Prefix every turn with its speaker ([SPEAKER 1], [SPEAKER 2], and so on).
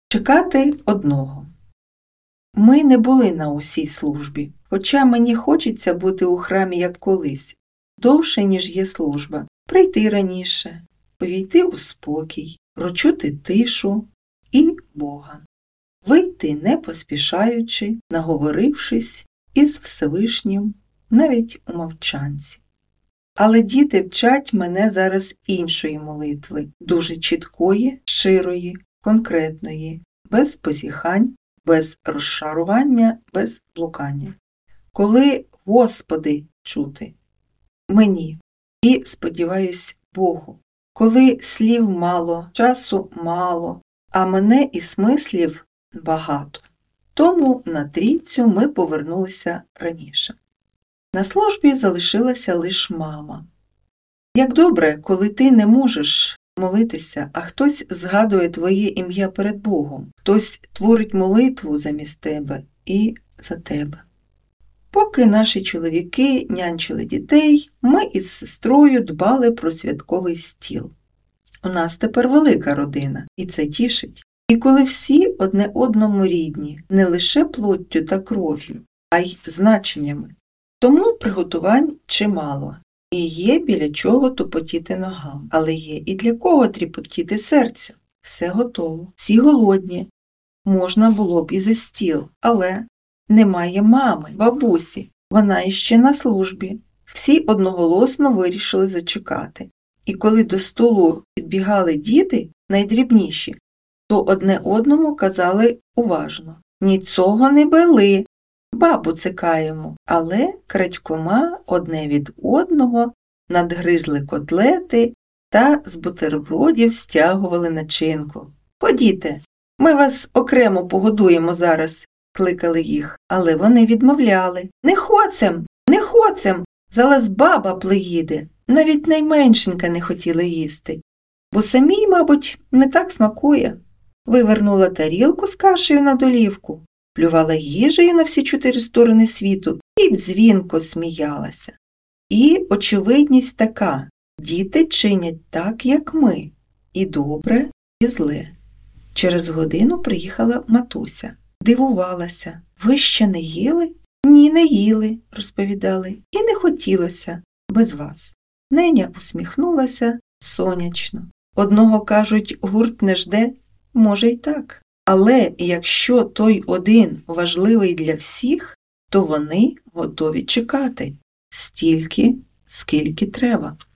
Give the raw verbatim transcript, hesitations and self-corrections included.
[SPEAKER 1] Чекати одного. Ми не були на усій службі, хоча мені хочеться бути у храмі як колись, довше, ніж є служба, прийти раніше, увійти у спокій, прочути тишу і Бога, вийти не поспішаючи, наговорившись із Всевишнім, навіть у мовчанці. Але діти вчать мене зараз іншої молитви, дуже чіткої, щирої, конкретної, без позіхань, без розшарування, без блукання. Коли Господи чути мені і, сподіваюсь, Богу, коли слів мало, часу мало, а мене і смислів багато. Тому на трійцю ми повернулися раніше. На службі залишилася лише мама. Як добре, коли ти не можеш молитися, а хтось згадує твоє ім'я перед Богом, хтось творить молитву замість тебе і за тебе. Поки наші чоловіки нянчили дітей, ми із сестрою дбали про святковий стіл. У нас тепер велика родина, і це тішить. І коли всі одне одному рідні, не лише плоттю та кров'ю, а й значеннями. Тому приготувань чимало. І є біля чого тупотіти ногам, але є і для кого тріпотіти серцю. Все готово, всі голодні. Можна було б і за стіл, але немає мами, бабусі, вона іще на службі. Всі одноголосно вирішили зачекати. І коли до столу підбігали діти, найдрібніші, то одне одному казали уважно: «Ніцього не били, бабу цикаємо». Але крадькома одне від одного надгризли котлети та з бутербродів стягували начинку. «Ходіте, ми вас окремо погодуємо зараз», – кликали їх. Але вони відмовляли. «Не хоцем, не хоцем, зараз баба плеїде». Навіть найменшенька не хотіли їсти, бо самій, мабуть, не так смакує. Вивернула тарілку з кашею на долівку, плювала їжею на всі чотири сторони світу і дзвінко сміялася. І очевидність така: діти чинять так, як ми, і добре, і зле. Через годину приїхала матуся. Дивувалася: «Ви ще не їли?» «Ні, не їли», – розповідали, – «і не хотілося без вас». Неня усміхнулася сонячно. Одного, кажуть, гурт не жде, може й так. Але якщо той один важливий для всіх, то вони готові чекати стільки, скільки треба.